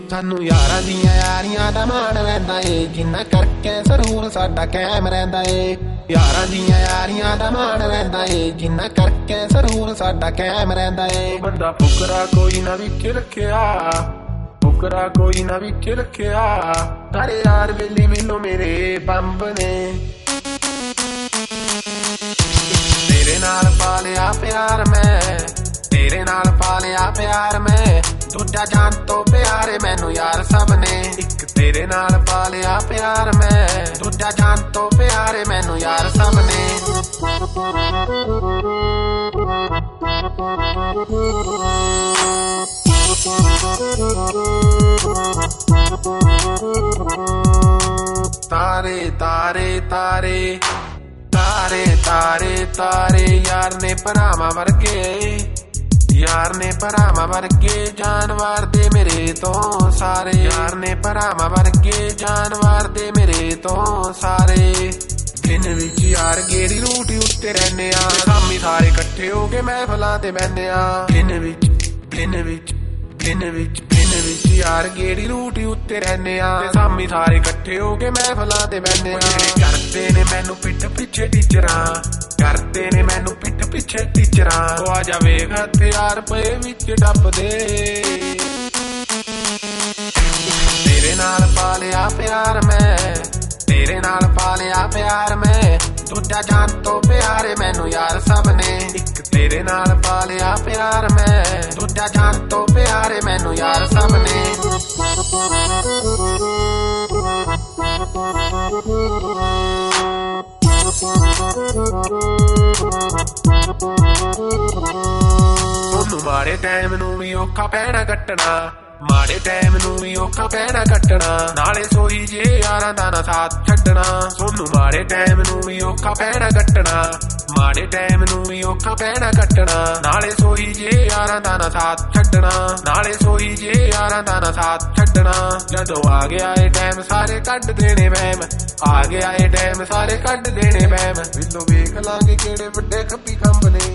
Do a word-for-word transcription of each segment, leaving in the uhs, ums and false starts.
सानू यारां दियां यारियां दा मान रहिंदा ए, जिन्ना करके जरूर साडा कायम रहिंदा ए। यारां दियां यारियां दा मान रहिंदा ए, जिन्ना करके जरूर साडा कायम रहिंदा ए। बंदा फुकरा कोई ना विच रखिया, फुकरा कोई ना विच रखिया, सारे यार बेली मिलो मेरे बंब ने। तेरे नाल पा लिया प्यार मैं, तेरे नाल पा लिया प्यार मैं, दूजा जान तो प्यारे मैनू यार सब ने। एक तेरे नाल पा लिया प्यार मैं, दूजा जान तो प्यारे मैनू यार सब ने। तारे तारे तारे तारे तारे तारे यार ने भरावां वर्गे, यार ने भरावां वर्गे जानवर दे मेरे तो सारे। यार ने भरावां वर्गे जानवर दे मेरे तो सारे। दिन विच यार गेड़ी रूटी उत्ते रहने आ, शामी सारे कट्ठे हो के महफिलां ते बहने आ। दिन विच दिन विच दिन विच दिन विच यार गेड़ी रूटी उत्ते रहने आ, शामी सारे कट्ठे हो के महफिलां ते बहने आ। करते ने मैनू पिठ पिछे टीचरां, करते ने मैनू पिठ पिछे टीचरां, ओ आजा वेख हथियार पे विच डपदे। तेरे नाल पा लिया प्यार मैं, तेरे नाल पा लिया प्यार मैं, दूजा जान तो प्यारे मैनू यार सब ने। एक तेरे नाल पा लिया प्यार मैं, दूजा जान तो प्यारे मैनू यार सब ने। सोनू माड़े टाइम नू भी औखा पैना कट्टना, माड़े टाइम नू भी औखा पैना कट्टना, नाले सोई जे यारां दा ना साथ छड्डना। सोनू माड़े टाइम नू भी औखा पैना कट्टना, माड़े टाइम नू भी औखा पैना कट्टना, नाले सोई जे यारां दा ना साथ छड्डना, नाले सोई जे यारां दा ना साथ छड्डना। जदों आ गया ए टाइम सारे कड्ड देने वहम, आ गया ए टाइम सारे कड्ड देने वहम, विल्लों वेख लांगे केड़े वड्डे खप्पी खंभ ने।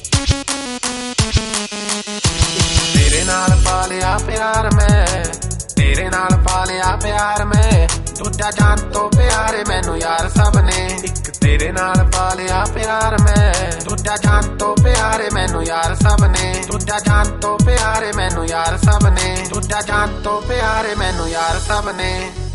तेरे नाल पा लिया प्यार मैं, तेरे नाल पा लिया प्यार मैं, दूजा जान तो प्यारे मैनू यार सब ने। एक तेरे नाल पा लिया प्यार मैं, दूजा जान तो प्यारे मैनू यार सब ने। दूजा जान तो प्यारे मैनू यार सब ने, दूजा जान तो प्यारे मैनू यार सब ने।